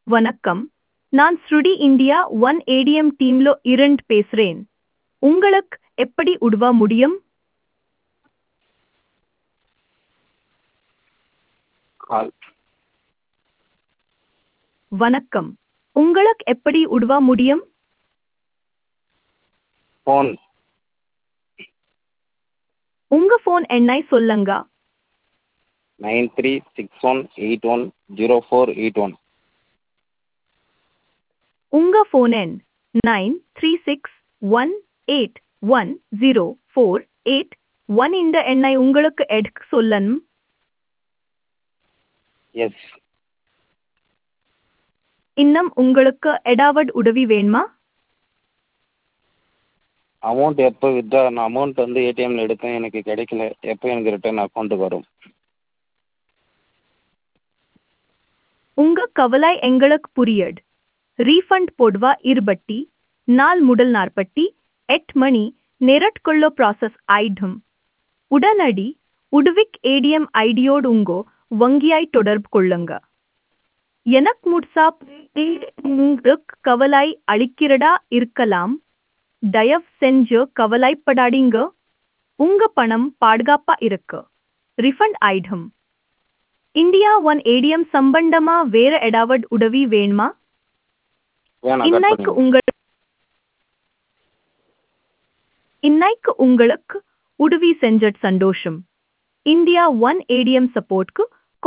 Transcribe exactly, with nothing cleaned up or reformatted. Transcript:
வணக்கம். நான் ஸ்ருடி India one ATM டீம்ல இருந்து பேசுறேன். உங்களுக்கு எப்படி உதவ முடியும்? கால் வணக்கம். உங்களுக்கு எப்படி உதவ முடியும்? ஃபோன் உங்க ஃபோன் எண்ணை சொல்லுங்க. Nine three six one eight one zero four eight one. உங்க ஃபோன் எண் nine three six one eight one zero four eight one இந்த எண்ணை உங்களுக்கு எடுக்க சொல்லணும். எஸ். இன்னும் உங்களுக்கு ஏதாவது உதவி வேணுமா? அமௌண்ட் எப்போ வித்ட்ரா நான் அமௌண்ட் வந்து ஏடிஎம்மில் எடுத்தேன், எனக்கு கிடைக்கல. எப்போ எனக்கு ரிட்டர்ன் அக்கௌண்ட்டுக்கு வரும்? உங்க கவலை எங்களுக்கு புரியுது. ரீஃபண்ட் போடுவா இருபத்தி நாலு முதல் நாற்பத்தி எட்டு மணி நேரத்துக்குள்ள ப்ராசஸ் ஆயிடும். உடனடி உதவிக்கு ஏடிஎம் ஐடியோடு உங்கோ வங்கியாய் தொடர்பு கொள்ளுங்க. எனக்கு முழுசா உங்களுக்கு கவலை அளிக்கிறதா இருக்கலாம். தயவு செஞ்சு கவலைப்படாதீங்க. உங்க பணம் பாதுகாப்பா இருக்கு. ரிஃபண்ட் ஆயிடும். இந்தியா ஒன் ஏடிஎம் சம்பந்தமா வேற ஏதாவது உதவி வேணுமா? வேணாம், கட் இன்னைக்கு பண்ணுங்க. உங்கள் இன்னைக்கு உங்களுக்கு உதவி செஞ்ச சந்தோஷம். India one ATM சப்போர்ட்க்கு